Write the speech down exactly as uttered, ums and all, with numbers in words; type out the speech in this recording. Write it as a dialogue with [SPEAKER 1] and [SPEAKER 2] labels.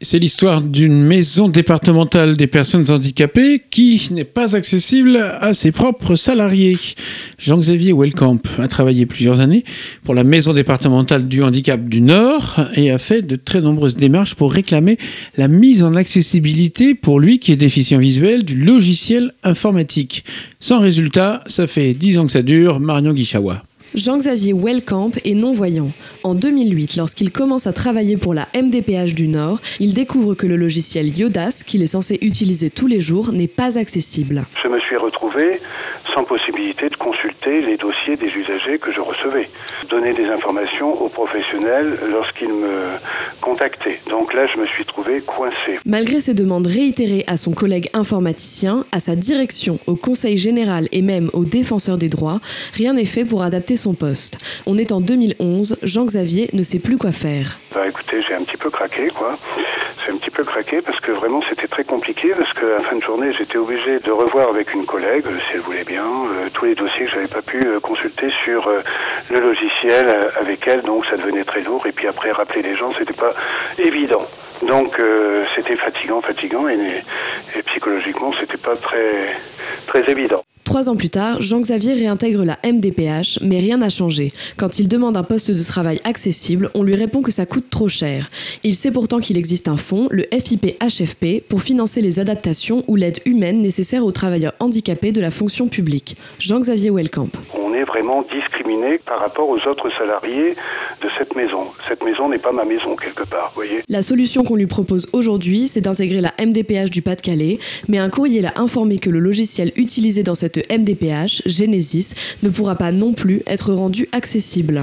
[SPEAKER 1] C'est l'histoire d'une maison départementale des personnes handicapées qui n'est pas accessible à ses propres salariés. Jean-Xavier Welkamp a travaillé plusieurs années pour la maison départementale du handicap du Nord et a fait de très nombreuses démarches pour réclamer la mise en accessibilité pour lui qui est déficient visuel du logiciel informatique. Sans résultat, ça fait dix ans que ça dure. Marion Guichawa.
[SPEAKER 2] Jean-Xavier Welkamp est non-voyant. En deux mille huit, lorsqu'il commence à travailler pour la M D P H du Nord, il découvre que le logiciel Yodas, qu'il est censé utiliser tous les jours, n'est pas accessible.
[SPEAKER 3] Je me suis retrouvé sans possibilité de consulter les dossiers des usagers que je recevais, donner des informations aux professionnels lorsqu'ils me contactaient. Donc là, je me suis trouvé coincé.
[SPEAKER 2] Malgré ses demandes réitérées à son collègue informaticien, à sa direction, au Conseil général et même au défenseur des droits, rien n'est fait pour adapter son poste. On est en deux mille onze, Jean-Xavier ne sait plus quoi faire.
[SPEAKER 3] Bah écoutez, j'ai un petit peu craqué quoi. J'ai un petit peu craqué parce que vraiment c'était très compliqué parce qu'à la fin de journée j'étais obligé de revoir avec une collègue, si elle voulait bien, euh, tous les dossiers que j'avais pas pu euh, consulter sur euh, le logiciel euh, avec elle, donc ça devenait très lourd et puis après rappeler les gens c'était pas évident. Donc euh, c'était fatigant, fatigant et, et psychologiquement c'était pas très, très évident.
[SPEAKER 2] Trois ans plus tard, Jean-Xavier réintègre la M D P H, mais rien n'a changé. Quand il demande un poste de travail accessible, on lui répond que ça coûte trop cher. Il sait pourtant qu'il existe un fonds, le F I P H F P, pour financer les adaptations ou l'aide humaine nécessaire aux travailleurs handicapés de la fonction publique. Jean-Xavier Welkamp.
[SPEAKER 3] On est vraiment discriminé par rapport aux autres salariés de cette maison. Cette maison n'est pas ma maison quelque part, vous voyez.
[SPEAKER 2] La solution qu'on lui propose aujourd'hui, c'est d'intégrer la M D P H du Pas-de-Calais, mais un courrier l'a informé que le logiciel utilisé dans cette M D P H, Genesis, ne pourra pas non plus être rendu accessible.